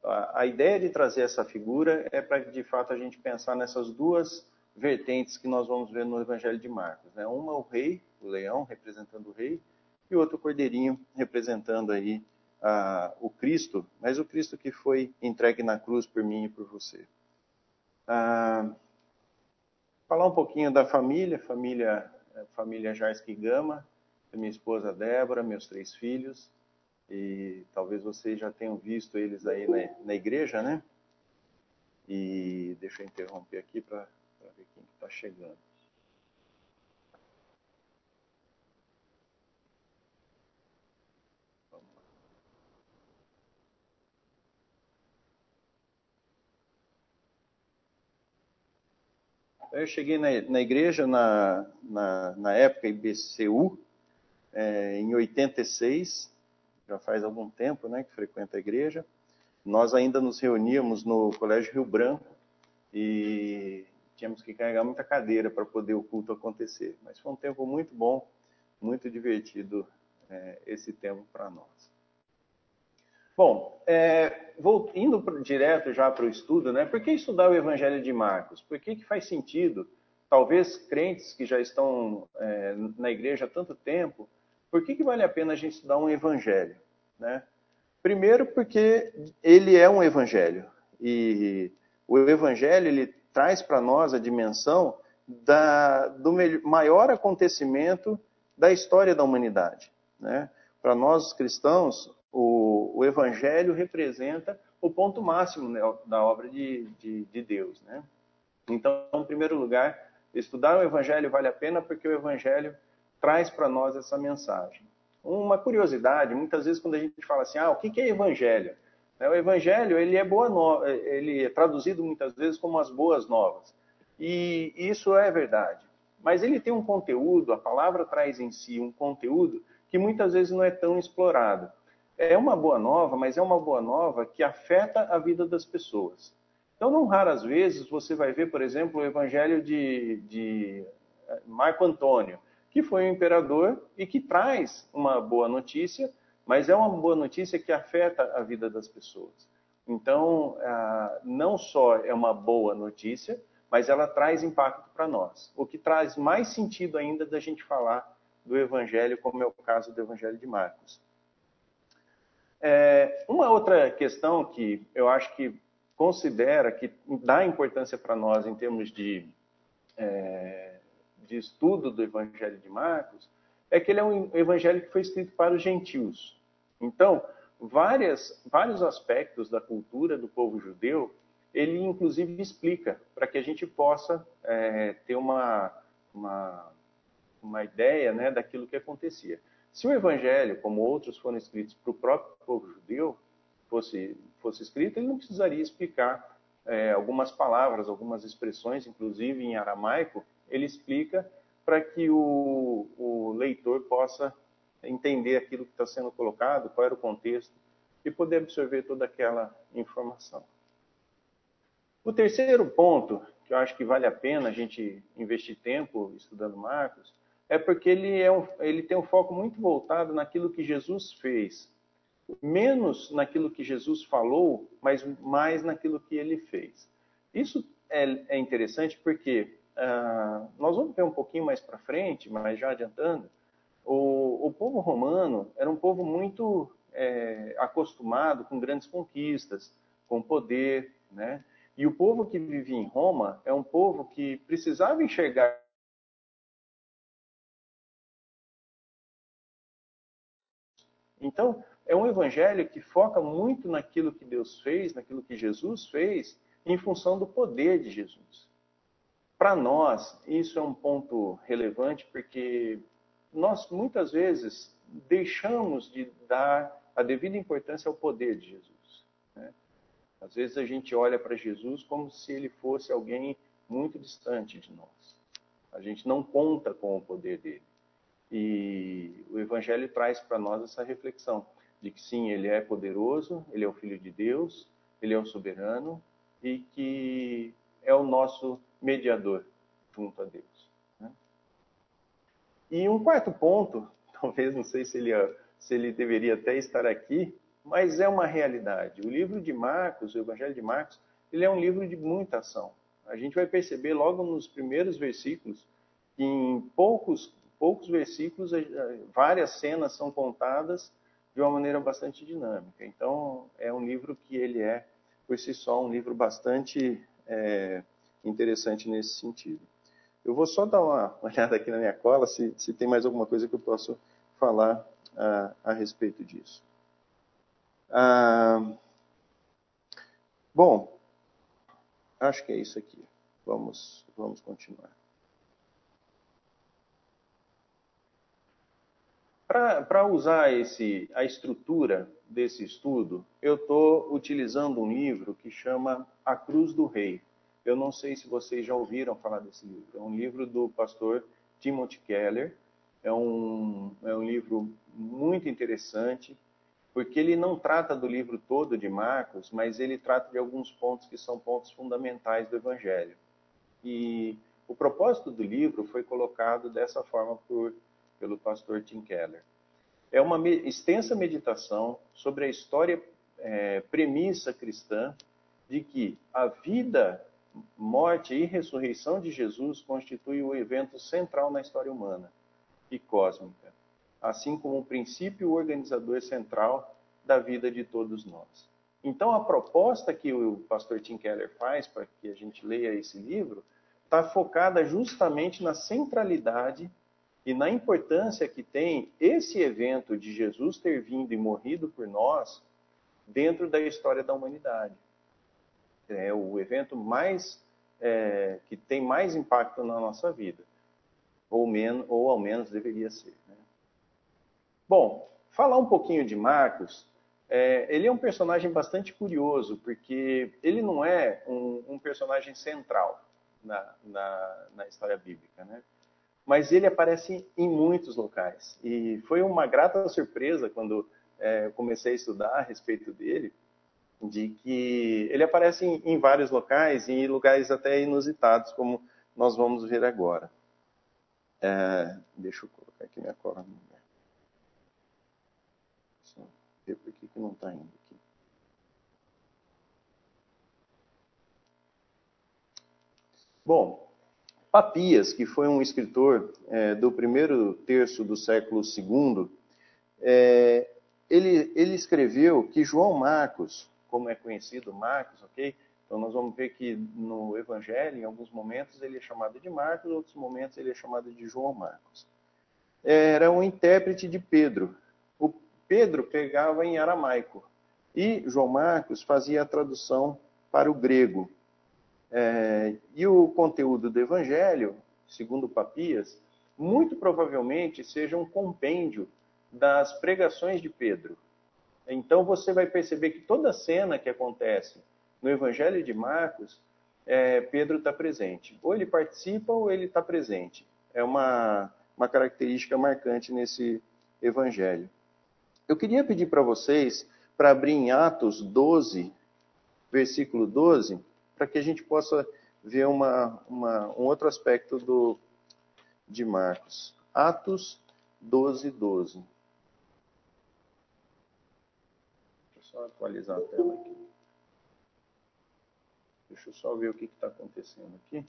A ideia de trazer essa figura é para, de fato, a gente pensar nessas duas vertentes que nós vamos ver no Evangelho de Marcos, né? Uma, o rei, o leão, representando o rei, e outro, o cordeirinho, representando aí o Cristo, mas o Cristo que foi entregue na cruz por mim e por você. Falar um pouquinho da família Jarski Gama, minha esposa Débora, meus 3 filhos, e talvez vocês já tenham visto eles aí na igreja, né? E deixa eu interromper aqui para ver quem está chegando. Eu cheguei na igreja na época IBCU, em 86, já faz algum tempo, né, que frequento a igreja. Nós ainda nos reuníamos no Colégio Rio Branco e tínhamos que carregar muita cadeira para poder o culto acontecer. Mas foi um tempo muito bom, muito divertido esse tempo para nós. Bom, indo direto já para o estudo, né? Por que estudar o Evangelho de Marcos? Por que faz sentido, talvez crentes que já estão na igreja há tanto tempo, por que vale a pena a gente estudar um Evangelho, né? Primeiro porque ele é um Evangelho, e o Evangelho ele traz para nós a dimensão do maior acontecimento da história da humanidade, né? Para nós os cristãos, o Evangelho representa o ponto máximo, né, da obra de Deus, né? Então, em primeiro lugar, estudar o Evangelho vale a pena porque o Evangelho traz para nós essa mensagem. Uma curiosidade, muitas vezes quando a gente fala assim, o que é Evangelho? O Evangelho ele é traduzido muitas vezes como as boas novas. E isso é verdade. Mas ele tem um conteúdo, a palavra traz em si um conteúdo que muitas vezes não é tão explorado. É uma boa nova, mas é uma boa nova que afeta a vida das pessoas. Então, não raras vezes, você vai ver, por exemplo, o evangelho de Marco Antônio, que foi um imperador e que traz uma boa notícia, mas é uma boa notícia que afeta a vida das pessoas. Então, não só é uma boa notícia, mas ela traz impacto para nós. O que traz mais sentido ainda da gente falar do Evangelho, como é o caso do Evangelho de Marcos. Uma outra questão que eu acho que considera, que dá importância para nós em termos de estudo do Evangelho de Marcos, é que ele é um evangelho que foi escrito para os gentios. Então, vários aspectos da cultura do povo judeu, ele inclusive explica, para que a gente possa ter uma ideia, né, daquilo que acontecia. Se o evangelho, como outros foram escritos para o próprio povo judeu, fosse escrito, ele não precisaria explicar algumas palavras, algumas expressões, inclusive em aramaico, ele explica para que o leitor possa entender aquilo que está sendo colocado, qual era o contexto, e poder absorver toda aquela informação. O terceiro ponto, que eu acho que vale a pena a gente investir tempo estudando Marcos, é porque ele tem um foco muito voltado naquilo que Jesus fez. Menos naquilo que Jesus falou, mas mais naquilo que ele fez. Isso é interessante porque nós vamos ver um pouquinho mais para frente, mas já adiantando, o povo romano era um povo muito acostumado com grandes conquistas, com poder, né? E o povo que vivia em Roma é um povo que precisava enxergar. Então, é um evangelho que foca muito naquilo que Deus fez, naquilo que Jesus fez, em função do poder de Jesus. Para nós, isso é um ponto relevante, porque nós, muitas vezes, deixamos de dar a devida importância ao poder de Jesus, né? Às vezes a gente olha para Jesus como se ele fosse alguém muito distante de nós. A gente não conta com o poder dele. E o Evangelho traz para nós essa reflexão de que sim, ele é poderoso, ele é o Filho de Deus, ele é o soberano e que é o nosso mediador junto a Deus, né? E um quarto ponto, talvez não sei se ele deveria até estar aqui, mas é uma realidade. O livro de Marcos, o Evangelho de Marcos, ele é um livro de muita ação. A gente vai perceber logo nos primeiros versículos que em poucos versículos várias cenas são contadas de uma maneira bastante dinâmica. Então, é um livro que ele é, por si só, um livro bastante interessante nesse sentido. Eu vou só dar uma olhada aqui na minha cola, se tem mais alguma coisa que eu possa falar a respeito disso. Bom, acho que é isso aqui. Vamos continuar. Para usar a estrutura desse estudo, eu estou utilizando um livro que chama A Cruz do Rei. Eu não sei se vocês já ouviram falar desse livro. É um livro do pastor Timothy Keller. É um livro muito interessante, porque ele não trata do livro todo de Marcos, mas ele trata de alguns pontos que são pontos fundamentais do Evangelho. E o propósito do livro foi colocado dessa forma pelo pastor Tim Keller. É uma extensa meditação sobre a história premissa cristã de que a vida, morte e ressurreição de Jesus constitui o evento central na história humana e cósmica, assim como o princípio organizador central da vida de todos nós. Então, a proposta que o pastor Tim Keller faz para que a gente leia esse livro está focada justamente na centralidade e na importância que tem esse evento de Jesus ter vindo e morrido por nós dentro da história da humanidade. É o evento que tem mais impacto na nossa vida, ou ao menos deveria ser. Né? Bom, falar um pouquinho de Marcos, ele é um personagem bastante curioso, porque ele não é um personagem central na história bíblica, né? Mas ele aparece em muitos locais. E foi uma grata surpresa quando eu comecei a estudar a respeito dele, de que ele aparece em vários locais, e em lugares até inusitados, como nós vamos ver agora. Deixa eu colocar aqui minha cola. Só ver por que não está indo aqui. Bom, Papias, que foi um escritor do primeiro terço do século II, ele escreveu que João Marcos, como é conhecido Marcos, ok? Então nós vamos ver que no Evangelho, em alguns momentos, ele é chamado de Marcos, em outros momentos ele é chamado de João Marcos. Era um intérprete de Pedro. O Pedro pregava em aramaico e João Marcos fazia a tradução para o grego. E o conteúdo do Evangelho, segundo Papias, muito provavelmente seja um compêndio das pregações de Pedro. Então você vai perceber que toda cena que acontece no Evangelho de Marcos, Pedro está presente. Ou ele participa ou ele está presente. É uma característica marcante nesse Evangelho. Eu queria pedir para vocês para abrir em Atos 12, versículo 12, para que a gente possa ver um outro aspecto de Marcos. Atos 12, 12. Deixa eu só atualizar a tela aqui. Deixa eu só ver o que está acontecendo aqui.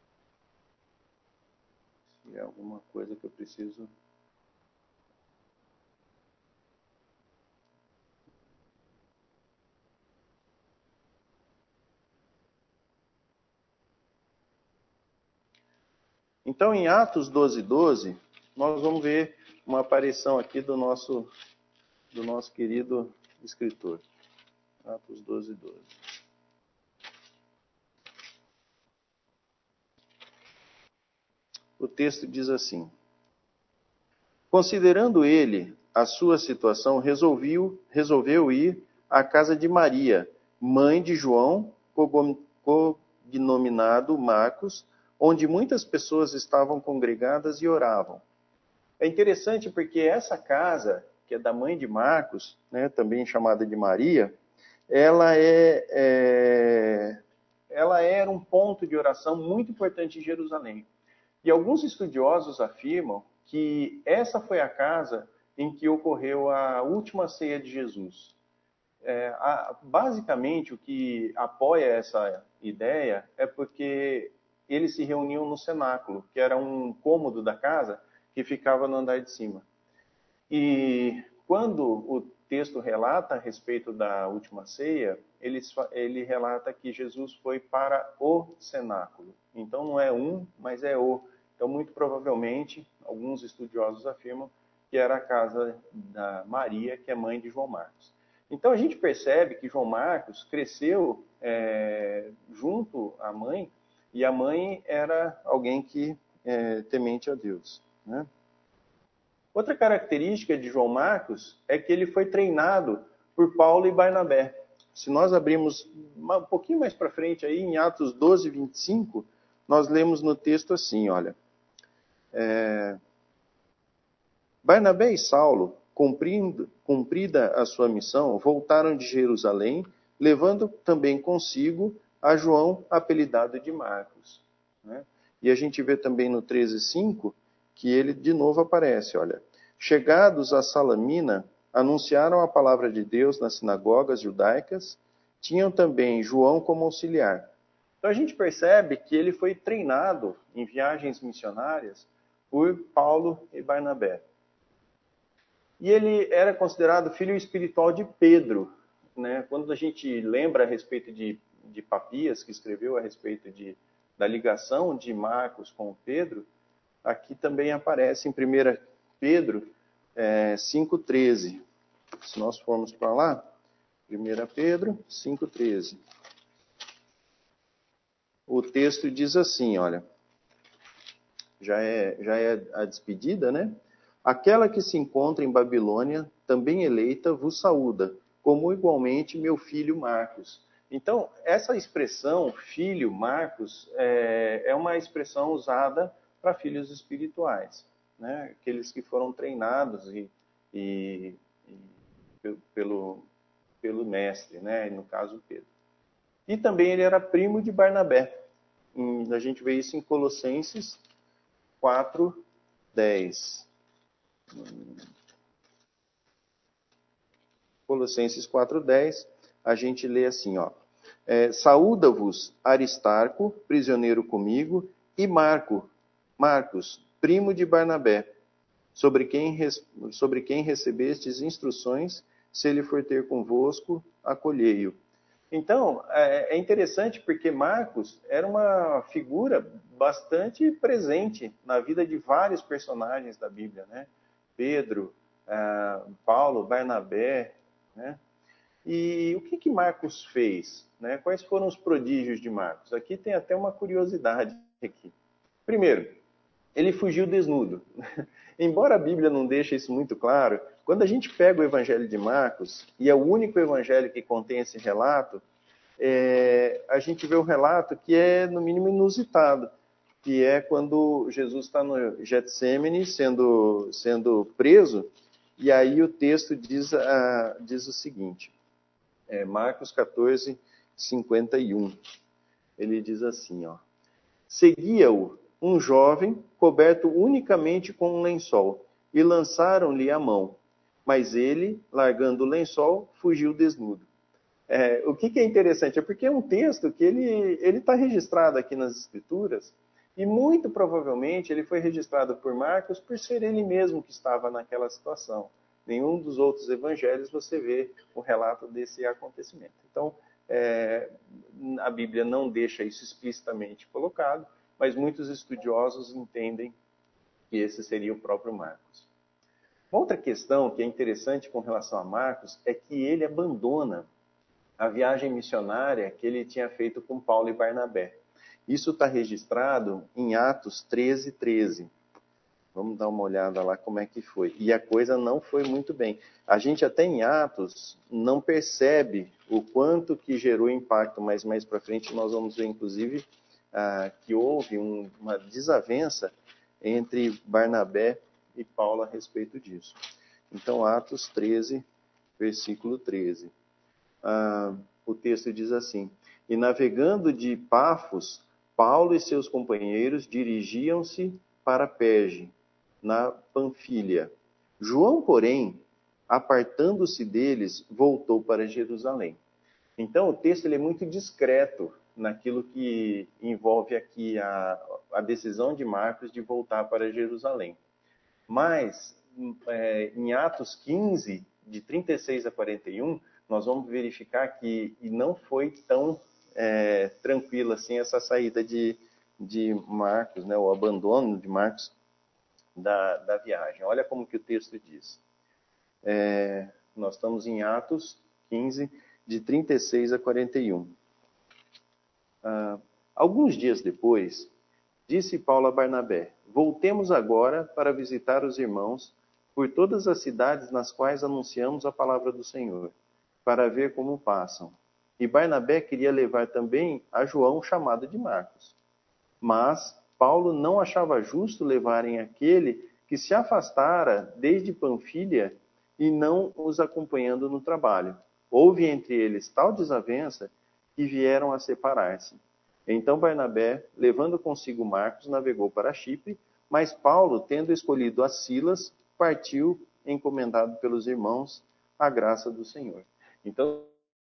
Se é alguma coisa que eu preciso... Então, em Atos 12, 12, nós vamos ver uma aparição aqui do nosso querido escritor. Atos 12, 12. O texto diz assim: considerando ele a sua situação, resolveu ir à casa de Maria, mãe de João, cognominado Marcos, onde muitas pessoas estavam congregadas e oravam. É interessante porque essa casa, que é da mãe de Marcos, né, também chamada de Maria, ela era um ponto de oração muito importante em Jerusalém. E alguns estudiosos afirmam que essa foi a casa em que ocorreu a última ceia de Jesus. basicamente, o que apoia essa ideia é porque eles se reuniam no cenáculo, que era um cômodo da casa que ficava no andar de cima. E quando o texto relata a respeito da última ceia, ele relata que Jesus foi para o cenáculo. Então não é um, mas é o. Então, muito provavelmente, alguns estudiosos afirmam que era a casa da Maria, que é mãe de João Marcos. Então a gente percebe que João Marcos cresceu junto à mãe, e a mãe era alguém que temente a Deus, né? Outra característica de João Marcos é que ele foi treinado por Paulo e Barnabé. Se nós abrirmos um pouquinho mais para frente, aí, em Atos 12, 25, nós lemos no texto assim, olha. Barnabé e Saulo, cumprida a sua missão, voltaram de Jerusalém, levando também consigo a João, apelidado de Marcos, né? E a gente vê também no 13:5 que ele de novo aparece, olha. Chegados a Salamina, anunciaram a palavra de Deus nas sinagogas judaicas, tinham também João como auxiliar. Então a gente percebe que ele foi treinado em viagens missionárias por Paulo e Barnabé. E ele era considerado filho espiritual de Pedro, né? Quando a gente lembra a respeito de Papias, que escreveu a respeito da ligação de Marcos com Pedro, aqui também aparece em 1 Pedro 5,13. Se nós formos para lá, 1 Pedro 5,13. O texto diz assim, olha, já é a despedida, né? Aquela que se encontra em Babilônia, também eleita, vos saúda, como igualmente meu filho Marcos. Então, essa expressão, filho Marcos, é uma expressão usada para filhos espirituais, né? Aqueles que foram treinados pelo mestre, né? No caso Pedro. E também ele era primo de Barnabé. A gente vê isso em Colossenses 4:10. Colossenses 4:10, a gente lê assim, ó. Saúda-vos Aristarco, prisioneiro comigo, e Marcos, primo de Barnabé, sobre quem recebestes instruções, se ele for ter convosco, acolhei-o. Então, é interessante porque Marcos era uma figura bastante presente na vida de vários personagens da Bíblia, né? Pedro, Paulo, Barnabé, né? E o que Marcos fez, né? Quais foram os prodígios de Marcos? Aqui tem até uma curiosidade aqui. Primeiro, ele fugiu desnudo. Embora a Bíblia não deixe isso muito claro, quando a gente pega o Evangelho de Marcos, e é o único evangelho que contém esse relato, a gente vê um relato que é, no mínimo, inusitado, que é quando Jesus está no Getsêmani sendo preso, e aí o texto diz o seguinte, Marcos 14:51. Ele diz assim, ó. Seguia-o um jovem coberto unicamente com um lençol, e lançaram-lhe a mão. Mas ele, largando o lençol, fugiu desnudo. O que é interessante é porque é um texto que ele está registrado aqui nas Escrituras, e muito provavelmente ele foi registrado por Marcos por ser ele mesmo que estava naquela situação. Nenhum dos outros evangelhos você vê o relato desse acontecimento. Então, a Bíblia não deixa isso explicitamente colocado, mas muitos estudiosos entendem que esse seria o próprio Marcos. Outra questão que é interessante com relação a Marcos é que ele abandona a viagem missionária que ele tinha feito com Paulo e Barnabé. Isso está registrado em Atos 13:13. Vamos dar uma olhada lá como é que foi. E a coisa não foi muito bem. A gente até em Atos não percebe o quanto que gerou impacto, mas mais para frente nós vamos ver, inclusive, que houve uma desavença entre Barnabé e Paulo a respeito disso. Então, Atos 13, versículo 13. O texto diz assim, e navegando de Pafos, Paulo e seus companheiros dirigiam-se para Perge, na Panfilha. João, porém, apartando-se deles, voltou para Jerusalém. Então, o texto ele é muito discreto naquilo que envolve aqui a decisão de Marcos de voltar para Jerusalém. Mas, em Atos 15, de 36 a 41, nós vamos verificar que não foi tão tranquila assim essa saída de Marcos, né, o abandono de Marcos da viagem. Olha como que o texto diz. Nós estamos em Atos 15, de 36 a 41. Alguns dias depois, disse Paulo a Barnabé: voltemos agora para visitar os irmãos por todas as cidades nas quais anunciamos a palavra do Senhor, para ver como passam. E Barnabé queria levar também a João, chamado de Marcos. Mas Paulo não achava justo levarem aquele que se afastara desde Panfilha e não os acompanhando no trabalho. Houve entre eles tal desavença que vieram a separar-se. Então Barnabé, levando consigo Marcos, navegou para Chipre, mas Paulo, tendo escolhido a Silas, partiu, encomendado pelos irmãos, à graça do Senhor. Então,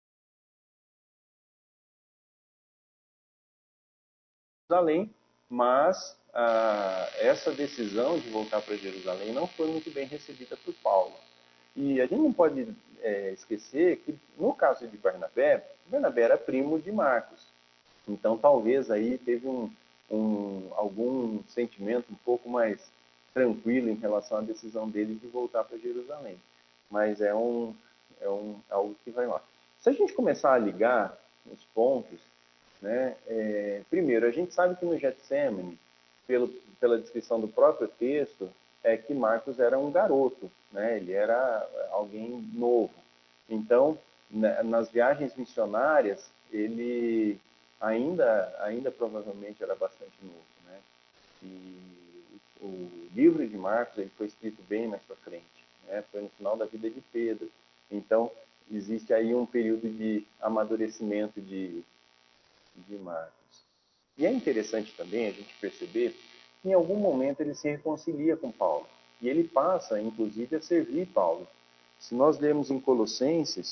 Jerusalém, mas essa decisão de voltar para Jerusalém não foi muito bem recebida por Paulo. E a gente não pode esquecer que, no caso de Barnabé, Barnabé era primo de Marcos. Então, talvez aí teve algum sentimento um pouco mais tranquilo em relação à decisão dele de voltar para Jerusalém. Mas é algo que vai lá. Se a gente começar a ligar os pontos, né, primeiro, a gente sabe que no Getsemane, pela descrição do próprio texto, é que Marcos era um garoto, né, ele era alguém novo. Então, nas viagens missionárias, ele ainda provavelmente era bastante novo, né? E o livro de Marcos ele foi escrito bem mais para frente, né? Foi no final da vida de Pedro. Então, existe aí um período de amadurecimento de Marcos. E é interessante também a gente perceber que em algum momento ele se reconcilia com Paulo. E ele passa, inclusive, a servir Paulo. Se nós lermos em Colossenses,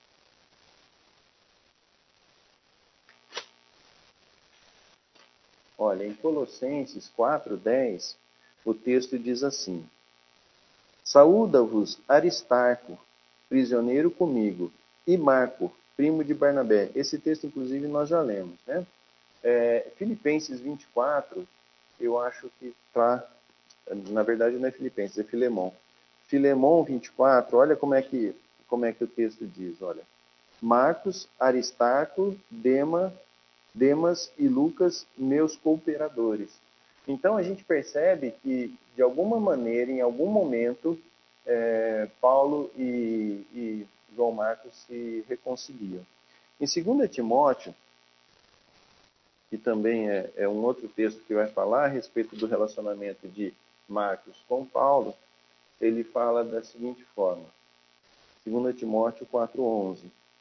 olha, em Colossenses 4:10, o texto diz assim: saúda-vos Aristarco, prisioneiro comigo, e Marco, primo de Barnabé. Esse texto, inclusive, nós já lemos, né? Filipenses 24, eu acho que está, na verdade não é Filipenses, é Filemão. Filemão 24, olha como é que o texto diz, olha. Marcos, Aristarco, Demas e Lucas, meus cooperadores. Então a gente percebe que, de alguma maneira, em algum momento, Paulo e João Marcos se reconciliam. Em 2 Timóteo, que também é um outro texto que vai falar a respeito do relacionamento de Marcos com Paulo, ele fala da seguinte forma, 2 Timóteo 4:11.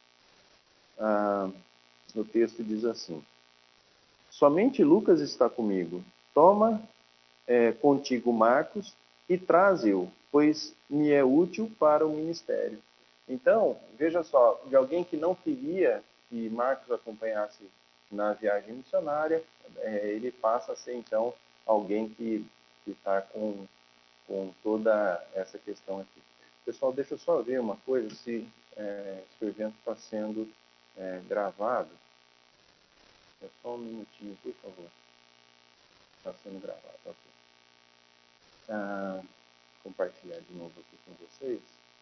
O texto diz assim: somente Lucas está comigo. Toma contigo Marcos e traze-o, pois me é útil para o ministério. Então, veja só, de alguém que não queria que Marcos acompanhasse na viagem missionária, ele passa a ser, então, alguém que está com toda essa questão aqui. Pessoal, deixa eu só ver uma coisa, se o evento está sendo gravado. É só um minutinho, por favor. Está sendo gravado, ok. Compartilhar de novo aqui com vocês.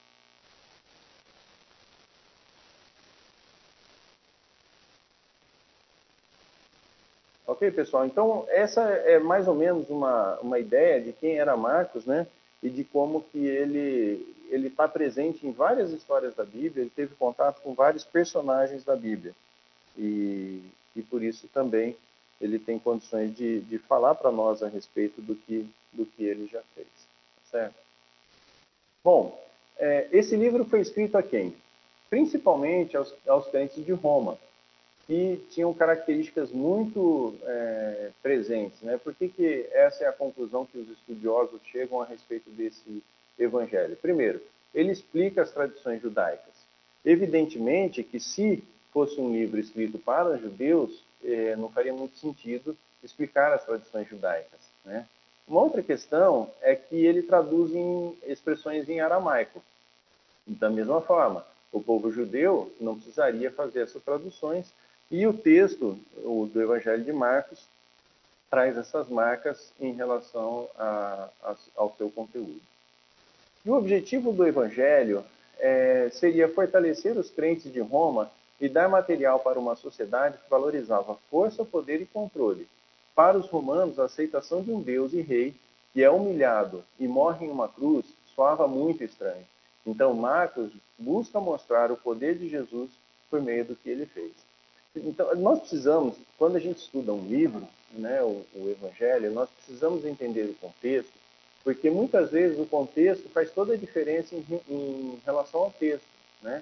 Ok, pessoal? Então, essa é mais ou menos uma ideia de quem era Marcos, né? E de como que ele está presente em várias histórias da Bíblia, ele teve contato com vários personagens da Bíblia. E por isso também ele tem condições de falar para nós a respeito do que ele já fez. Certo? Bom, esse livro foi escrito a quem? Principalmente aos crentes de Roma, que tinham características muito presentes. Né? Por que essa é a conclusão que os estudiosos chegam a respeito desse evangelho? Primeiro, ele explica as tradições judaicas. Evidentemente que se fosse um livro escrito para judeus, não faria muito sentido explicar as tradições judaicas, né? Uma outra questão é que ele traduz em expressões em aramaico. Da mesma forma, o povo judeu não precisaria fazer essas traduções, e o texto do Evangelho de Marcos traz essas marcas em relação ao seu conteúdo. E o objetivo do Evangelho seria fortalecer os crentes de Roma e dar material para uma sociedade que valorizava força, poder e controle. Para os romanos, a aceitação de um Deus e rei que é humilhado e morre em uma cruz soava muito estranho. Então, Marcos busca mostrar o poder de Jesus por meio do que ele fez. Então, nós precisamos, quando a gente estuda um livro, né, o Evangelho, nós precisamos entender o contexto, porque muitas vezes o contexto faz toda a diferença em relação ao texto, né?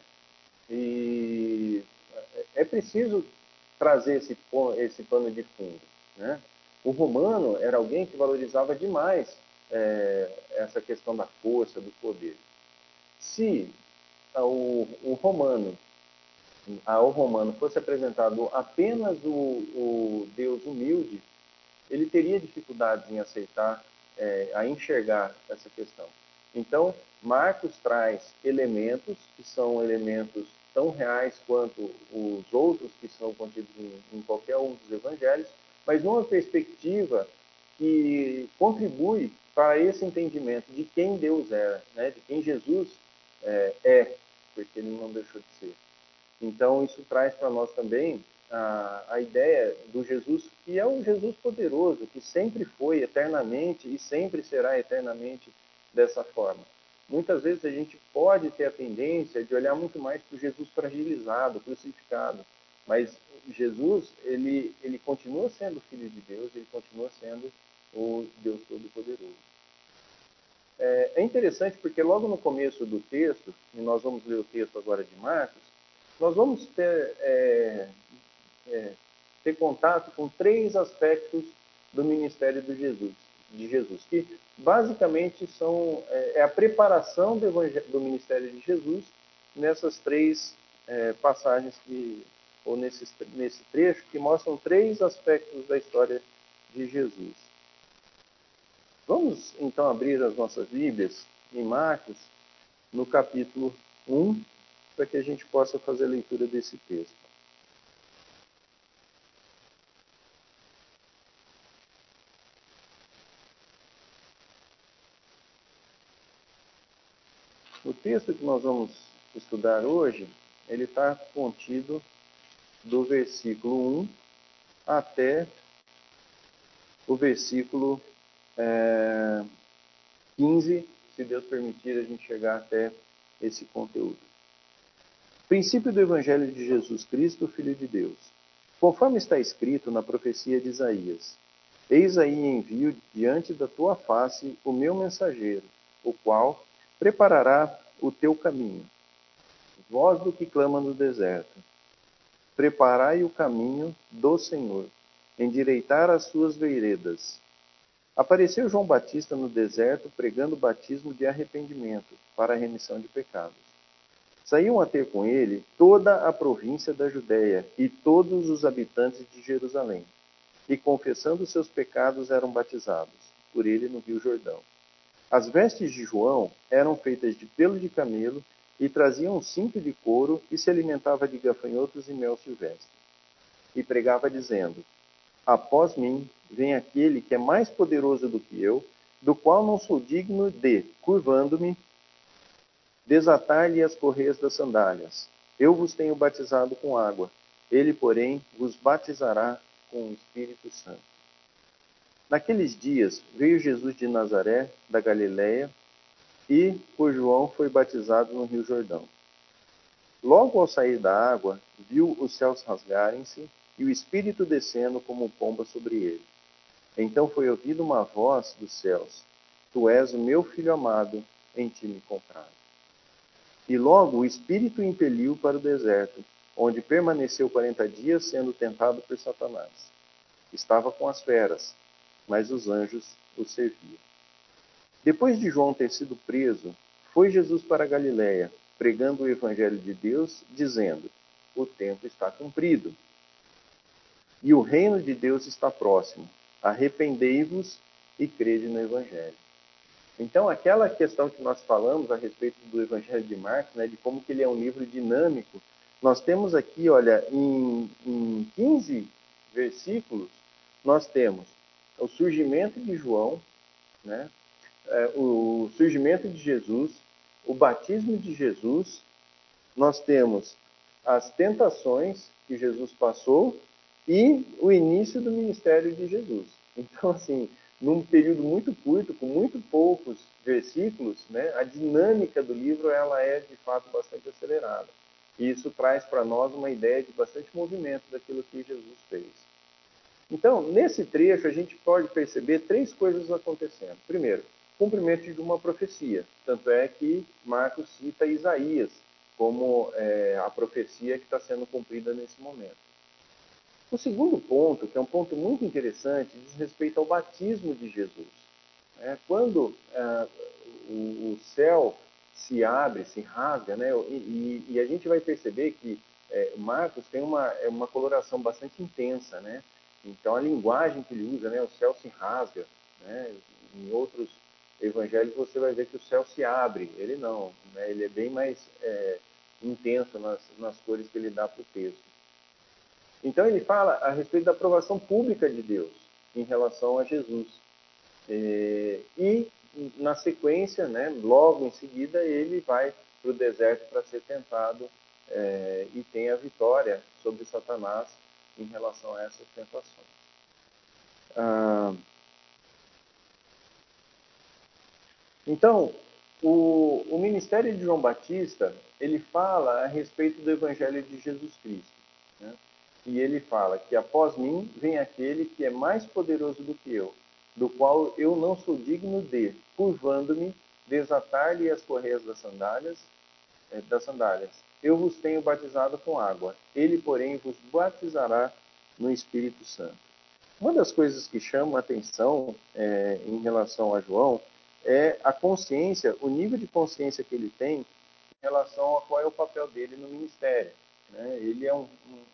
E é preciso trazer esse pano de fundo, né? O romano era alguém que valorizava demais essa questão da força, do poder. Se ao romano fosse apresentado apenas o Deus humilde, ele teria dificuldades em aceitar, a enxergar essa questão. Então, Marcos traz elementos que são elementos tão reais quanto os outros que são contidos em qualquer um dos evangelhos, mas numa perspectiva que contribui para esse entendimento de quem Deus era, né? De quem Jesus porque ele não deixou de ser. Então, isso traz para nós também a ideia do Jesus, que é um Jesus poderoso, que sempre foi eternamente e sempre será eternamente dessa forma. Muitas vezes a gente pode ter a tendência de olhar muito mais para o Jesus fragilizado, crucificado, mas Jesus, ele continua sendo o Filho de Deus, ele continua sendo o Deus Todo-Poderoso. É interessante porque logo no começo do texto, e nós vamos ler o texto agora de Marcos, nós vamos ter contato com 3 aspectos do ministério de Jesus, que basicamente são a preparação do ministério de Jesus nessas 3 passagens ou nesse trecho que mostram 3 aspectos da história de Jesus. Vamos então abrir as nossas Bíblias em Marcos, no capítulo 1, para que a gente possa fazer a leitura desse texto. O texto que nós vamos estudar hoje, ele está contido do versículo 1 até o versículo 15, se Deus permitir a gente chegar até esse conteúdo. Princípio do Evangelho de Jesus Cristo, Filho de Deus. Conforme está escrito na profecia de Isaías: Eis aí envio diante da tua face o meu mensageiro, o qual preparará o teu caminho. Voz do que clama no deserto: Preparai o caminho do Senhor, endireitar as suas veredas. Apareceu João Batista no deserto, pregando o batismo de arrependimento para a remissão de pecados. Saíam a ter com ele toda a província da Judéia e todos os habitantes de Jerusalém, e confessando seus pecados eram batizados por ele no Rio Jordão. As vestes de João eram feitas de pelo de camelo e traziam um cinto de couro e se alimentava de gafanhotos e mel silvestre. E pregava dizendo: Após mim vem aquele que é mais poderoso do que eu, do qual não sou digno de, curvando-me, desatar-lhe as correias das sandálias. Eu vos tenho batizado com água, ele, porém, vos batizará com o Espírito Santo. Naqueles dias veio Jesus de Nazaré, da Galiléia, e por João foi batizado no Rio Jordão. Logo ao sair da água, viu os céus rasgarem-se e o Espírito descendo como pomba sobre ele. Então foi ouvida uma voz dos céus: Tu és o meu Filho amado, em ti me comprazo. E logo o Espírito o impeliu para o deserto, onde permaneceu 40 dias sendo tentado por Satanás. Estava com as feras, mas os anjos o serviam. Depois de João ter sido preso, Foi Jesus para a Galiléia, pregando o evangelho de Deus, dizendo: o tempo está cumprido e o reino de Deus está próximo. Arrependei-vos e crede no evangelho. Então, aquela questão que nós falamos a respeito do Evangelho de Marcos, né, de como que ele é um livro dinâmico, nós temos aqui, olha, em 15 versículos, nós temos o surgimento de João, né, o surgimento de Jesus, o batismo de Jesus, nós temos as tentações que Jesus passou e o início do ministério de Jesus. Então, assim, num período muito curto, com muito poucos versículos, né, a dinâmica do livro ela é, de fato, bastante acelerada. E isso traz para nós uma ideia de bastante movimento daquilo que Jesus fez. Então, nesse trecho, a gente pode perceber três coisas acontecendo. Primeiro, cumprimento de uma profecia. Tanto é que Marcos cita Isaías como a profecia que está sendo cumprida nesse momento. O segundo ponto, que é um ponto muito interessante, diz respeito ao batismo de Jesus. Quando o céu se abre, se rasga, né, e a gente vai perceber que Marcos tem uma coloração bastante intensa, né? Então a linguagem que ele usa, né, o céu se rasga, né? Em outros evangelhos você vai ver que o céu se abre, ele não, né? Ele é bem mais intenso nas cores que ele dá para o texto. Então ele fala a respeito da aprovação pública de Deus em relação a Jesus. E na sequência, né, logo em seguida, ele vai para o deserto para ser tentado e tem a vitória sobre Satanás em relação a essas tentações. Então, o ministério de João Batista, ele fala a respeito do evangelho de Jesus Cristo, né? E ele fala que após mim vem aquele que é mais poderoso do que eu, do qual eu não sou digno de, curvando-me, desatar-lhe as correias das sandálias. Eu vos tenho batizado com água, ele, porém, vos batizará no Espírito Santo. Uma das coisas que chama a atenção em relação a João é a consciência, o nível de consciência que ele tem em relação a qual é o papel dele no ministério, né? Ele é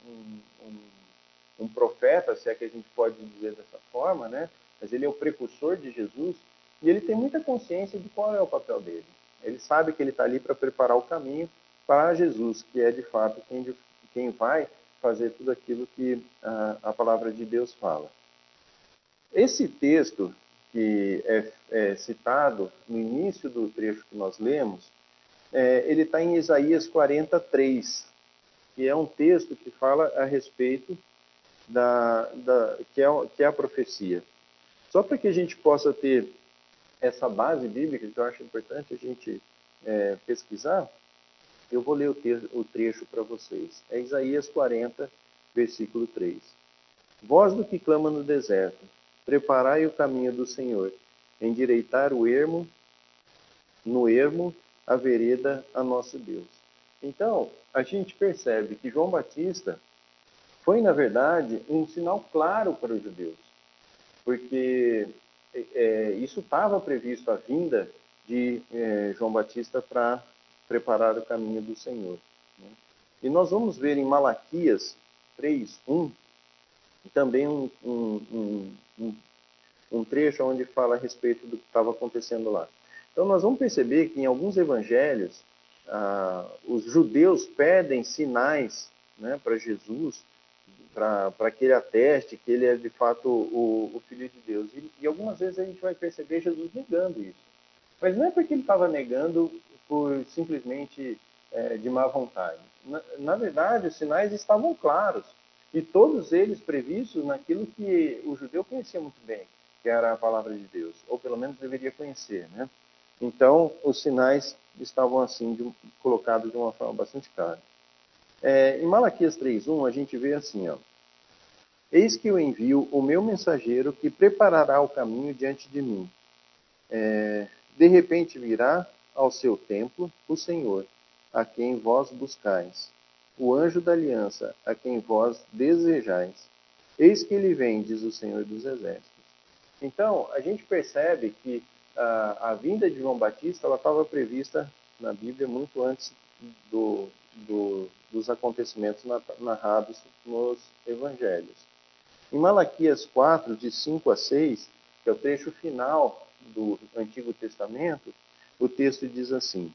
um profeta, se é que a gente pode dizer dessa forma, né? Mas ele é o precursor de Jesus e ele tem muita consciência de qual é o papel dele. Ele sabe que ele está ali para preparar o caminho para Jesus, que é de fato quem vai fazer tudo aquilo que a palavra de Deus fala. Esse texto que é citado no início do trecho que nós lemos, ele está em Isaías 43, que é um texto que fala a respeito que é a profecia. Só para que a gente possa ter essa base bíblica, que eu acho importante a gente pesquisar, eu vou ler o trecho para vocês. É Isaías 40, versículo 3. Voz do que clama no deserto, preparai o caminho do Senhor, endireitar no ermo a vereda a nosso Deus. Então, a gente percebe que João Batista foi, na verdade, um sinal claro para os judeus, porque isso estava previsto, a vinda de João Batista para preparar o caminho do Senhor, né? E nós vamos ver em Malaquias 3:1 também um trecho onde fala a respeito do que estava acontecendo lá. Então nós vamos perceber que em alguns evangelhos os judeus pedem sinais, né, para Jesus, para que ele ateste que ele é de fato o Filho de Deus. E algumas vezes a gente vai perceber Jesus negando isso. Mas não é porque ele estava negando por simplesmente de má vontade. Na verdade, os sinais estavam claros. E todos eles previstos naquilo que o judeu conhecia muito bem, que era a palavra de Deus. Ou pelo menos deveria conhecer, né? Então, os sinais estavam assim, colocados de uma forma bastante clara. Em Malaquias 3:1, a gente vê assim, ó. Eis que eu envio o meu mensageiro que preparará o caminho diante de mim. De repente virá ao seu templo o Senhor, a quem vós buscais, o anjo da aliança, a quem vós desejais. Eis que ele vem, diz o Senhor dos Exércitos. Então, a gente percebe que a vinda de João Batista ela estava prevista na Bíblia muito antes dos acontecimentos narrados nos evangelhos. Em Malaquias 4, de 5 a 6, que é o trecho final do Antigo Testamento, o texto diz assim,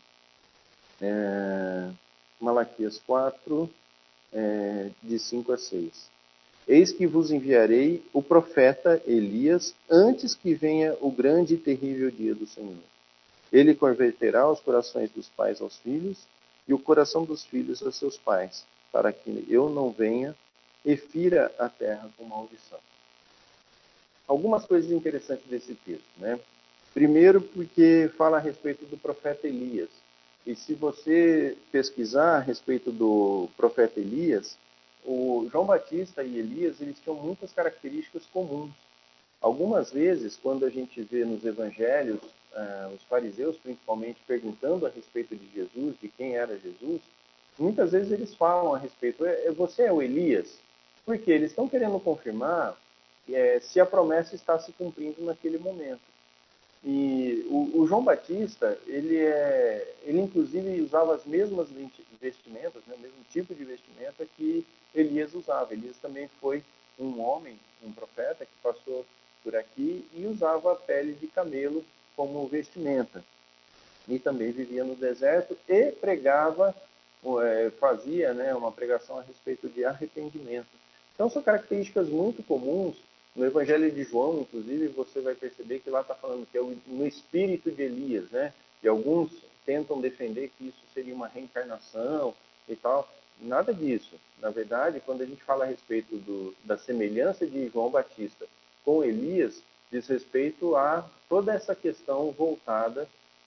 Malaquias 4, de 5 a 6. Eis que vos enviarei o profeta Elias antes que venha o grande e terrível dia do Senhor. Ele converterá os corações dos pais aos filhos e o coração dos filhos a seus pais, para que eu não venha e fira a terra com maldição. Algumas coisas interessantes desse texto, né? Primeiro, porque fala a respeito do profeta Elias. E se você pesquisar a respeito do profeta Elias, o João Batista e Elias, eles tinham muitas características comuns. Algumas vezes, quando a gente vê nos evangelhos, os fariseus principalmente perguntando a respeito de Jesus, de quem era Jesus, muitas vezes eles falam a respeito, você é o Elias? Porque eles estão querendo confirmar se a promessa está se cumprindo naquele momento. E o João Batista, ele inclusive usava as mesmas vestimentas, né, o mesmo tipo de vestimenta que Elias usava. Elias também foi um homem, um profeta que passou por aqui e usava a pele de camelo como vestimenta. E também vivia no deserto e pregava, fazia, né, uma pregação a respeito de arrependimento. Então são características muito comuns. No Evangelho de João, inclusive, você vai perceber que lá está falando que é no espírito de Elias, né? E alguns tentam defender que isso seria uma reencarnação e tal. Nada disso. Na verdade, quando a gente fala a respeito da semelhança de João Batista com Elias, diz respeito a toda essa questão voltada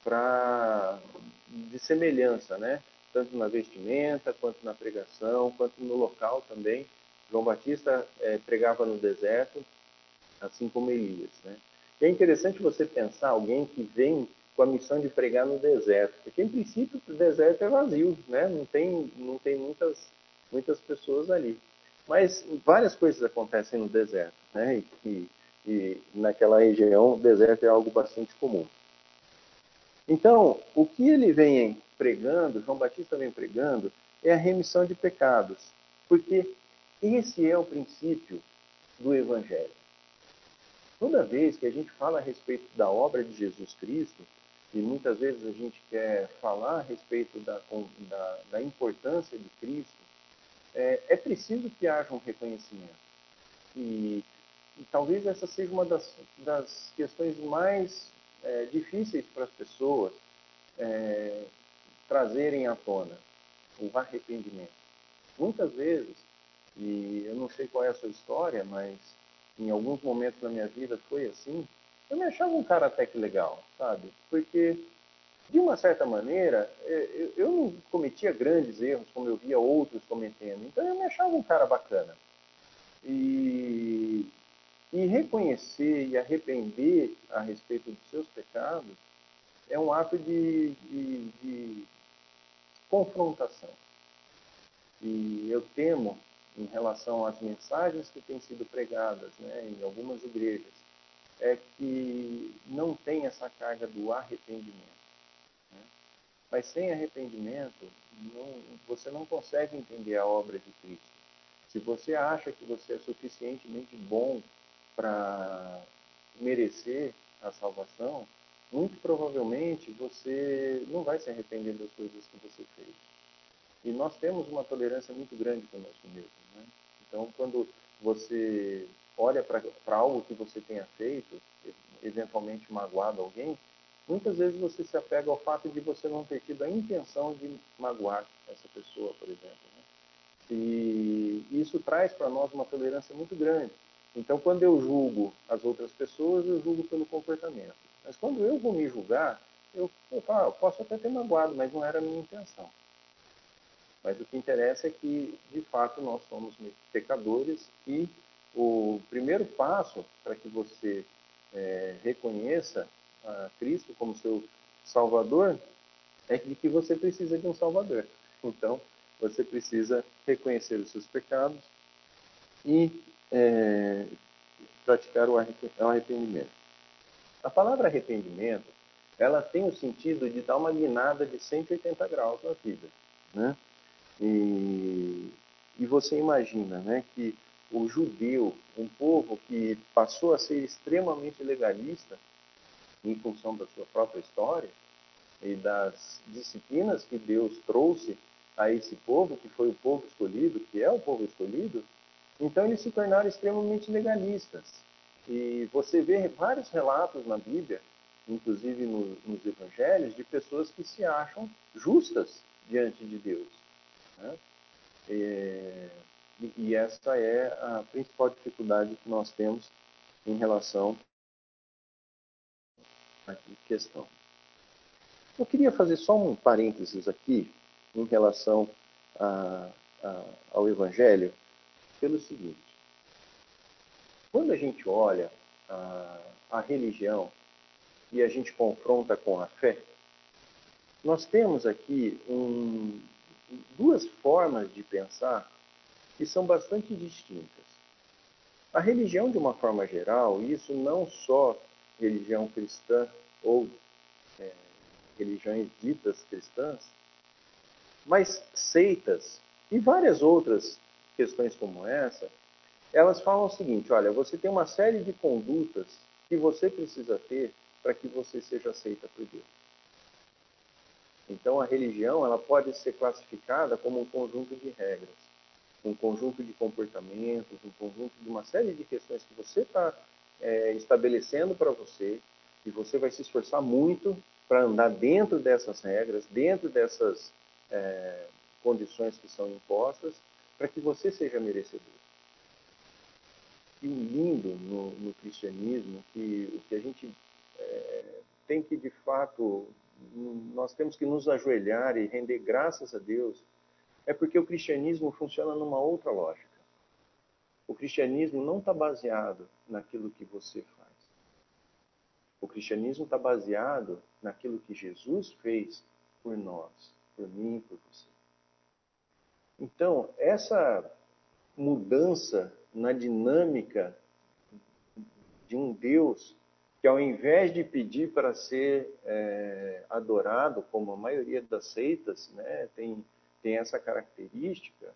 de semelhança, né? Tanto na vestimenta, quanto na pregação, quanto no local também. João Batista pregava no deserto, assim como Elias, né? E é interessante você pensar alguém que vem com a missão de pregar no deserto, porque em princípio o deserto é vazio, né? Não tem muitas pessoas ali. Mas várias coisas acontecem no deserto, né? E naquela região o deserto é algo bastante comum. Então, o que ele vem pregando, João Batista vem pregando, é a remissão de pecados, porque esse é o princípio do Evangelho. Toda vez que a gente fala a respeito da obra de Jesus Cristo, e muitas vezes a gente quer falar a respeito da importância de Cristo, é preciso que haja um reconhecimento. E talvez essa seja uma das questões mais difíceis para as pessoas trazerem à tona, o arrependimento. Muitas vezes, e eu não sei qual é a sua história, mas em alguns momentos da minha vida foi assim, eu me achava um cara até que legal, sabe? Porque, de uma certa maneira, eu não cometia grandes erros como eu via outros cometendo. Então eu me achava um cara bacana. E reconhecer e arrepender a respeito dos seus pecados é um ato de confrontação. E eu temo, em relação às mensagens que têm sido pregadas, né, em algumas igrejas, é que não tem essa carga do arrependimento. Né? Mas sem arrependimento, você não consegue entender a obra de Cristo. Se você acha que você é suficientemente bom para merecer a salvação, muito provavelmente você não vai se arrepender das coisas que você fez. E nós temos uma tolerância muito grande conosco mesmo. Né? Então, quando você olha para algo que você tenha feito, eventualmente magoado alguém, muitas vezes você se apega ao fato de você não ter tido a intenção de magoar essa pessoa, por exemplo. Né? E isso traz para nós uma tolerância muito grande. Então, quando eu julgo as outras pessoas, eu julgo pelo comportamento. Mas quando eu vou me julgar, eu falo, eu posso até ter magoado, mas não era a minha intenção. Mas o que interessa é que, de fato, nós somos pecadores e o primeiro passo para que você reconheça a Cristo como seu Salvador é de que você precisa de um Salvador. Então, você precisa reconhecer os seus pecados e praticar o arrependimento. A palavra arrependimento, ela tem o sentido de dar uma guinada de 180 graus na vida, né? E você imagina, né, que o judeu, um povo que passou a ser extremamente legalista em função da sua própria história e das disciplinas que Deus trouxe a esse povo, que foi o povo escolhido, que é o povo escolhido, então eles se tornaram extremamente legalistas. E você vê vários relatos na Bíblia, inclusive nos evangelhos, de pessoas que se acham justas diante de Deus, né? E essa é a principal dificuldade que nós temos em relação à questão. Eu queria fazer só um parênteses aqui em relação ao Evangelho, pelo seguinte. Quando a gente olha a religião e a gente confronta com a fé, nós temos aqui duas formas de pensar que são bastante distintas. A religião, de uma forma geral, e isso não só religião cristã ou religiões ditas cristãs, mas seitas e várias outras questões como essa, elas falam o seguinte: olha, você tem uma série de condutas que você precisa ter para que você seja aceita por Deus. Então, a religião ela pode ser classificada como um conjunto de regras, um conjunto de comportamentos, um conjunto de uma série de questões que você está estabelecendo para você, e você vai se esforçar muito para andar dentro dessas regras, dentro dessas condições que são impostas, para que você seja merecedor. E o lindo no cristianismo, que o que a gente tem que, de fato, nós temos que nos ajoelhar e render graças a Deus, é porque o cristianismo funciona numa outra lógica. O cristianismo não está baseado naquilo que você faz. O cristianismo está baseado naquilo que Jesus fez por nós, por mim e por você. Então, essa mudança na dinâmica de um Deus que, ao invés de pedir para ser adorado, como a maioria das seitas, né, tem essa característica,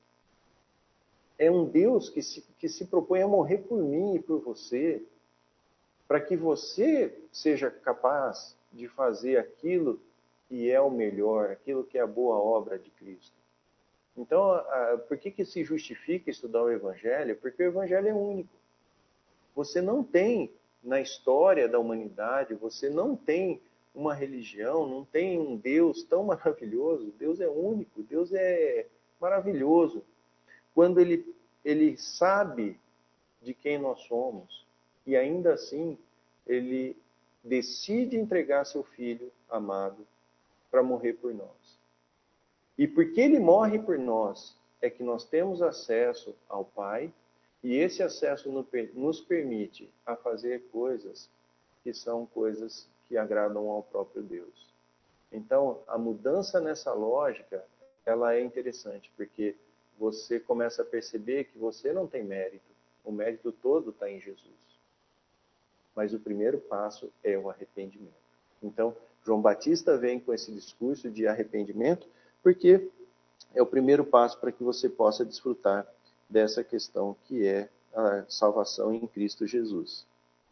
é um Deus que se propõe a morrer por mim e por você, para que você seja capaz de fazer aquilo que é o melhor, aquilo que é a boa obra de Cristo. Então, por que se justifica estudar o Evangelho? Porque o Evangelho é único. Você não tem, na história da humanidade, você não tem uma religião, não tem um Deus tão maravilhoso. Deus é único, Deus é maravilhoso. Quando ele sabe de quem nós somos e ainda assim ele decide entregar seu filho amado para morrer por nós. E porque ele morre por nós, é que nós temos acesso ao Pai, e esse acesso nos permite a fazer coisas que são coisas que agradam ao próprio Deus. Então, a mudança nessa lógica, ela é interessante, porque você começa a perceber que você não tem mérito. O mérito todo está em Jesus. Mas o primeiro passo é o arrependimento. Então, João Batista vem com esse discurso de arrependimento, porque é o primeiro passo para que você possa desfrutar dessa questão que é a salvação em Cristo Jesus.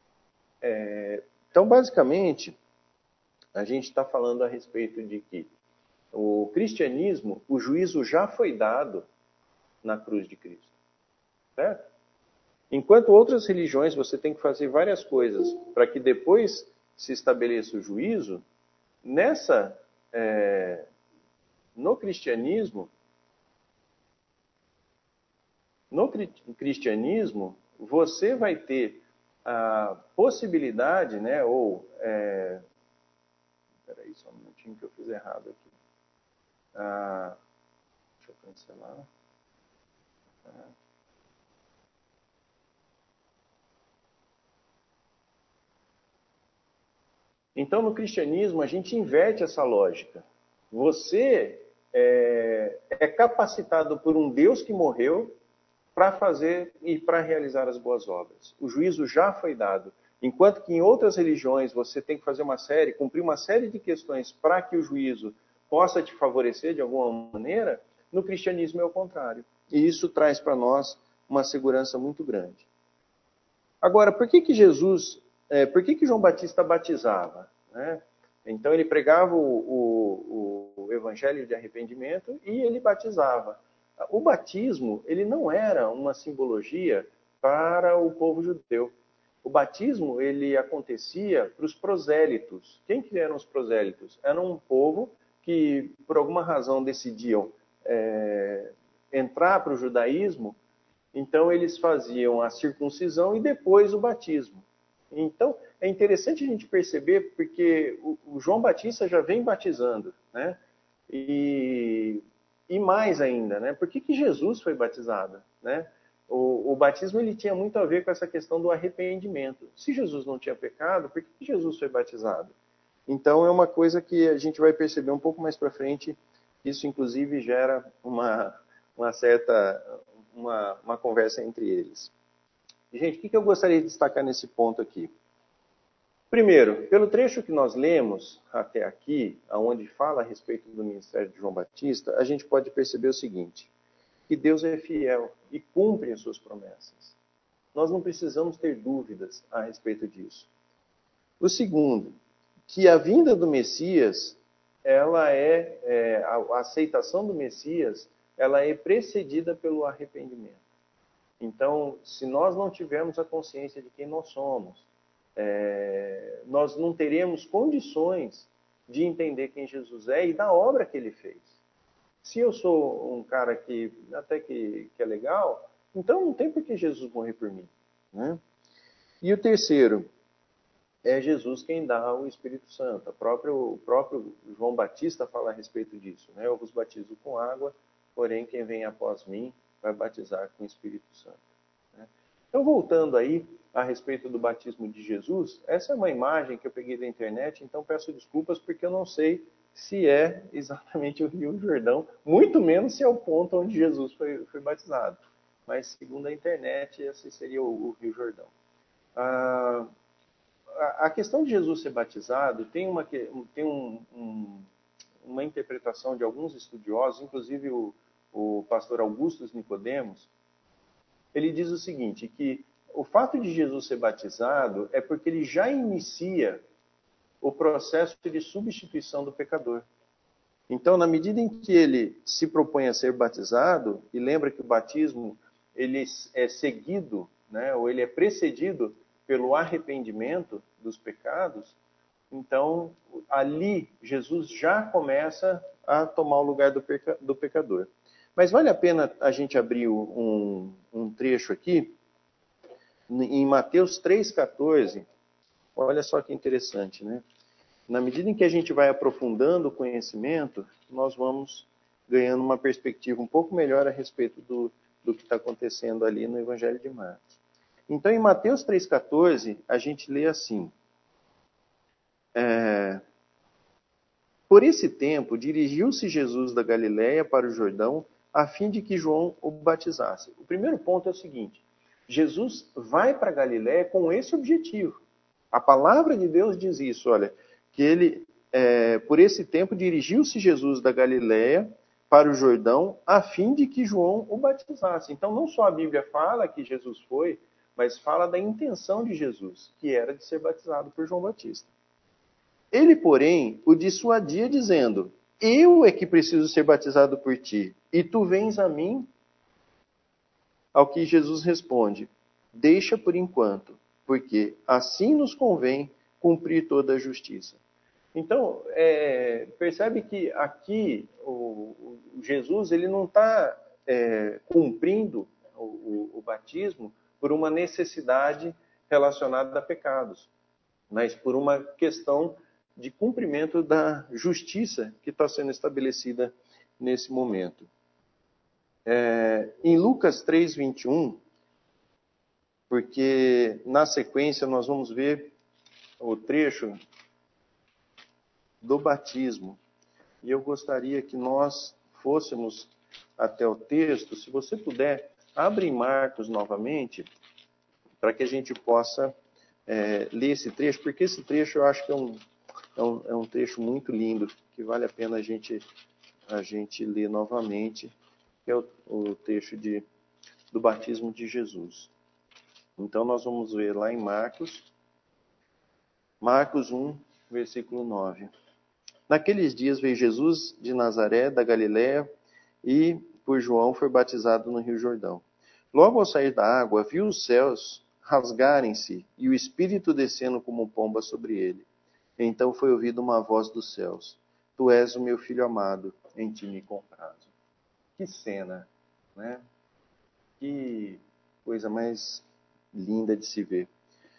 Então, basicamente, a gente está falando a respeito de que o cristianismo, o juízo já foi dado na cruz de Cristo. Certo? Enquanto outras religiões você tem que fazer várias coisas para que depois se estabeleça o juízo, no cristianismo, você vai ter a possibilidade, né, Espera aí só um minutinho que eu fiz errado aqui. Deixa eu cancelar. Então, no cristianismo, a gente inverte essa lógica. Você é capacitado por um Deus que morreu para fazer e para realizar as boas obras. O juízo já foi dado. Enquanto que em outras religiões você tem que fazer cumprir uma série de questões para que o juízo possa te favorecer de alguma maneira, no cristianismo é o contrário. E isso traz para nós uma segurança muito grande. Agora, por que João Batista batizava? Né? Então ele pregava o evangelho de arrependimento e ele batizava. O batismo, ele não era uma simbologia para o povo judeu. O batismo, ele acontecia para os prosélitos. Quem que eram os prosélitos? Era um povo que, por alguma razão, decidiam entrar para o judaísmo, então eles faziam a circuncisão e depois o batismo. Então, é interessante a gente perceber, porque o João Batista já vem batizando, né? E mais ainda, né? Por que Jesus foi batizado, né? O batismo ele tinha muito a ver com essa questão do arrependimento. Se Jesus não tinha pecado, por que Jesus foi batizado? Então, é uma coisa que a gente vai perceber um pouco mais para frente. Isso, inclusive, gera uma conversa entre eles. Gente, o que eu gostaria de destacar nesse ponto aqui? Primeiro, pelo trecho que nós lemos até aqui, onde fala a respeito do ministério de João Batista, a gente pode perceber o seguinte, que Deus é fiel e cumpre as suas promessas. Nós não precisamos ter dúvidas a respeito disso. O segundo, que a vinda do Messias, a aceitação do Messias, ela é precedida pelo arrependimento. Então, se nós não tivermos a consciência de quem nós somos, nós não teremos condições de entender quem Jesus é e da obra que ele fez. Se eu sou um cara que até que é legal, então não tem por que Jesus morrer por mim. Né? E o terceiro, é Jesus quem dá o Espírito Santo. O próprio João Batista fala a respeito disso. Né? Eu vos batizo com água, porém quem vem após mim vai batizar com o Espírito Santo. Né? Então, voltando aí a respeito do batismo de Jesus, essa é uma imagem que eu peguei da internet, então peço desculpas porque eu não sei se é exatamente o Rio Jordão, muito menos se é o ponto onde Jesus foi batizado. Mas, segundo a internet, esse seria o Rio Jordão. A questão de Jesus ser batizado tem uma interpretação de alguns estudiosos, inclusive o pastor Augustus Nicodemos. Ele diz o seguinte, que o fato de Jesus ser batizado é porque ele já inicia o processo de substituição do pecador. Então, na medida em que ele se propõe a ser batizado, e lembra que o batismo ele é seguido, né, ou ele é precedido pelo arrependimento dos pecados, então ali Jesus já começa a tomar o lugar do pecador. Mas vale a pena a gente abrir um trecho aqui, em Mateus 3,14, olha só que interessante, né? Na medida em que a gente vai aprofundando o conhecimento, nós vamos ganhando uma perspectiva um pouco melhor a respeito do que está acontecendo ali no Evangelho de Marcos. Então, em Mateus 3,14, a gente lê assim: Por esse tempo, dirigiu-se Jesus da Galiléia para o Jordão, a fim de que João o batizasse. O primeiro ponto é o seguinte: Jesus vai para a Galiléia com esse objetivo. A palavra de Deus diz isso, olha, que ele, por esse tempo, dirigiu-se Jesus da Galiléia para o Jordão, a fim de que João o batizasse. Então, não só a Bíblia fala que Jesus foi, mas fala da intenção de Jesus, que era de ser batizado por João Batista. Ele, porém, o dissuadia, dizendo: Eu é que preciso ser batizado por ti, e tu vens a mim? Ao que Jesus responde: Deixa por enquanto, porque assim nos convém cumprir toda a justiça. Então, percebe que aqui o Jesus ele não está cumprindo o batismo por uma necessidade relacionada a pecados, mas por uma questão de cumprimento da justiça que está sendo estabelecida nesse momento. Em Lucas 3:21, porque na sequência nós vamos ver o trecho do batismo. E eu gostaria que nós fôssemos até o texto. Se você puder, abre em Marcos novamente, para que a gente possa ler esse trecho, porque esse trecho eu acho que é um trecho muito lindo, que vale a pena a gente ler novamente, que é o trecho do batismo de Jesus. Então nós vamos ver lá em Marcos 1, versículo 9. Naqueles dias veio Jesus de Nazaré, da Galiléia, e por João foi batizado no Rio Jordão. Logo ao sair da água, viu os céus rasgarem-se e o Espírito descendo como pomba sobre ele. Então foi ouvida uma voz dos céus: Tu és o meu filho amado, em ti me comprazo. Que cena, né? Que coisa mais linda de se ver.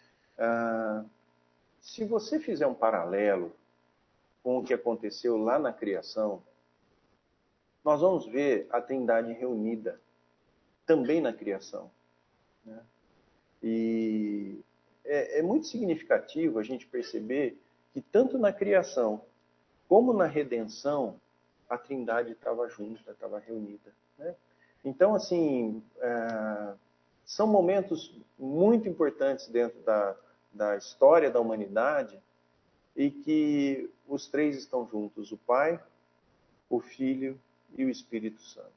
Se você fizer um paralelo com o que aconteceu lá na criação, nós vamos ver a Trindade reunida também na criação, né? E é muito significativo a gente perceber que tanto na criação como na redenção, a Trindade estava junta, estava reunida, né? Então, assim, são momentos muito importantes dentro da história da humanidade e que os três estão juntos, o Pai, o Filho e o Espírito Santo.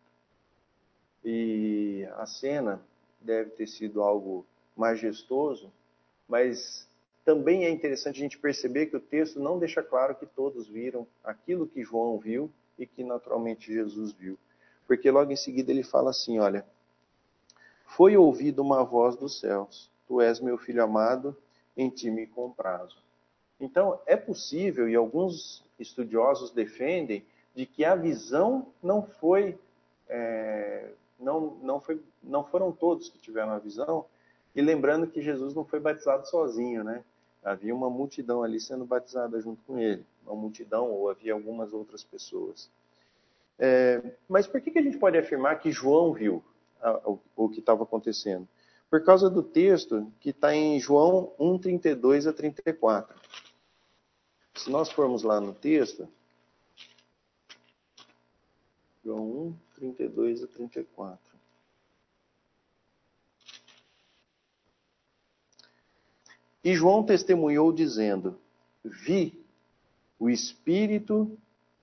E a cena deve ter sido algo majestoso, mas também é interessante a gente perceber que o texto não deixa claro que todos viram aquilo que João viu e que naturalmente Jesus viu. Porque logo em seguida ele fala assim, olha, foi ouvida uma voz dos céus, tu és meu filho amado, em ti me comprazo. Então é possível, e alguns estudiosos defendem, de que a visão não foram todos que tiveram a visão, e lembrando que Jesus não foi batizado sozinho, né? Havia uma multidão ali sendo batizada junto com ele. Uma multidão, ou havia algumas outras pessoas. Mas por que a gente pode afirmar que João viu o que estava acontecendo? Por causa do texto que está em João 1, 32 a 34. Se nós formos lá no texto, João 1, 32 a 34. E João testemunhou dizendo, vi o Espírito...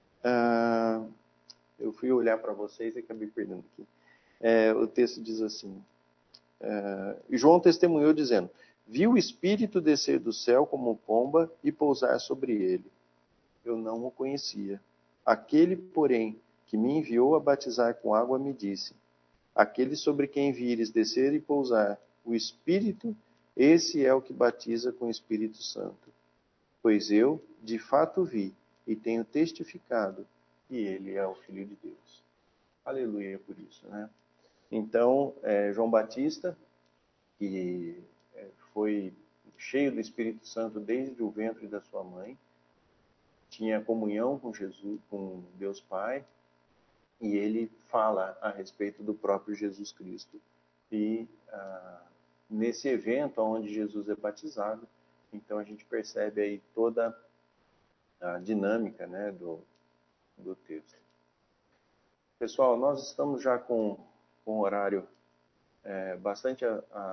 eu fui olhar para vocês e acabei perdendo aqui. O texto diz assim, e João testemunhou dizendo, vi o Espírito descer do céu como pomba e pousar sobre ele. Eu não o conhecia. Aquele, porém, que me enviou a batizar com água me disse, aquele sobre quem vires descer e pousar o Espírito, esse é o que batiza com o Espírito Santo. Pois eu, de fato, vi e tenho testificado que ele é o Filho de Deus. Aleluia por isso, né? Então, João Batista, que foi cheio do Espírito Santo desde o ventre da sua mãe, tinha comunhão com Jesus, com Deus Pai, e ele fala a respeito do próprio Jesus Cristo. E nesse evento onde Jesus é batizado, então a gente percebe aí toda a dinâmica, né, do texto. Pessoal, nós estamos já com um horário bastante...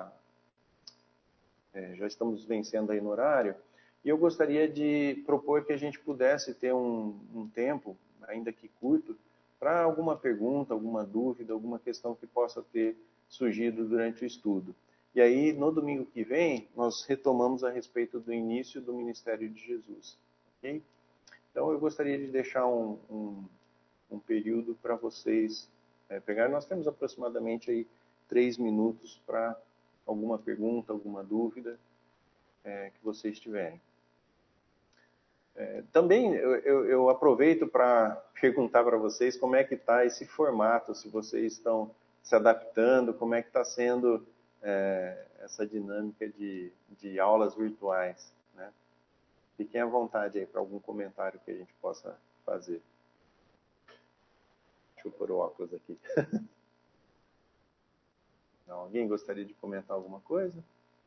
já estamos vencendo aí no horário, e eu gostaria de propor que a gente pudesse ter um tempo, ainda que curto, para alguma pergunta, alguma dúvida, alguma questão que possa ter surgido durante o estudo. E aí, no domingo que vem, nós retomamos a respeito do início do ministério de Jesus. Ok? Então, eu gostaria de deixar um período para vocês pegar. Nós temos aproximadamente aí 3 minutos para alguma pergunta, alguma dúvida que vocês tiverem. Também eu aproveito para perguntar para vocês como é que está esse formato, se vocês estão se adaptando, como é que está sendo essa dinâmica de aulas virtuais, né? Fiquem à vontade aí para algum comentário que a gente possa fazer. Deixa eu pôr o óculos aqui. Não, alguém gostaria de comentar alguma coisa?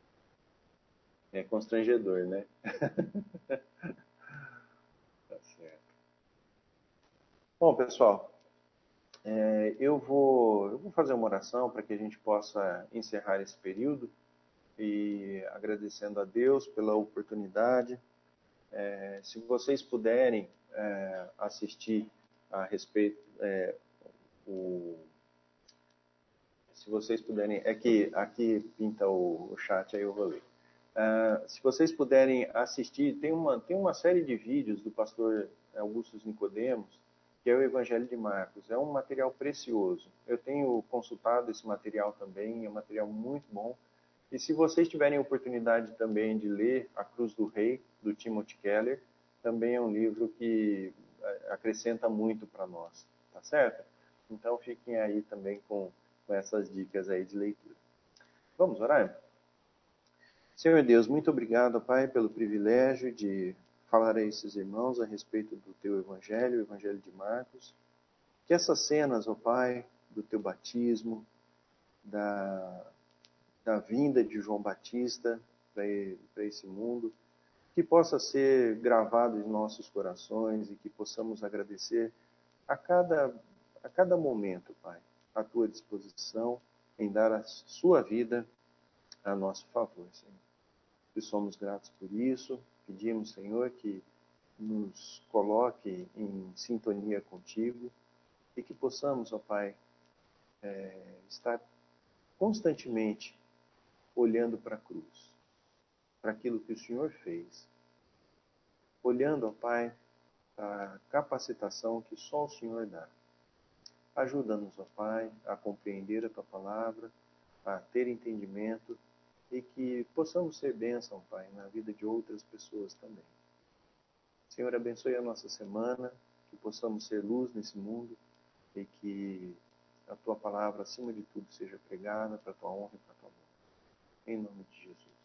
É constrangedor, né? Tá certo. Bom, pessoal, eu vou fazer uma oração para que a gente possa encerrar esse período. e agradecendo a Deus pela oportunidade. Se vocês puderem assistir a respeito, se vocês puderem, é que aqui pinta o chat, aí eu vou ler. Se vocês puderem assistir, tem uma série de vídeos do pastor Augusto Nicodemos, que é o Evangelho de Marcos. É um material precioso. Eu tenho consultado esse material também, é um material muito bom. E se vocês tiverem oportunidade também de ler A Cruz do Rei, do Timothy Keller, também é um livro que acrescenta muito para nós, tá certo? Então fiquem aí também com essas dicas aí de leitura. Vamos orar? Senhor Deus, muito obrigado, Pai, pelo privilégio de falar a esses irmãos a respeito do Teu Evangelho, o Evangelho de Marcos. Que essas cenas, ó Pai, do Teu batismo, da vinda de João Batista para esse mundo, que possa ser gravado em nossos corações e que possamos agradecer a cada momento, Pai, à Tua disposição em dar a Sua vida a nosso favor, Senhor. E somos gratos por isso. Pedimos, Senhor, que nos coloque em sintonia contigo e que possamos, ó Pai, estar constantemente olhando para a cruz, para aquilo que o Senhor fez. Olhando, ó Pai, a capacitação que só o Senhor dá. Ajuda-nos, ó Pai, a compreender a Tua palavra, a ter entendimento e que possamos ser bênção, Pai, na vida de outras pessoas também. Senhor, abençoe a nossa semana, que possamos ser luz nesse mundo e que a Tua palavra, acima de tudo, seja pregada para a Tua honra e para a Tua glória. Em nome de Jesus.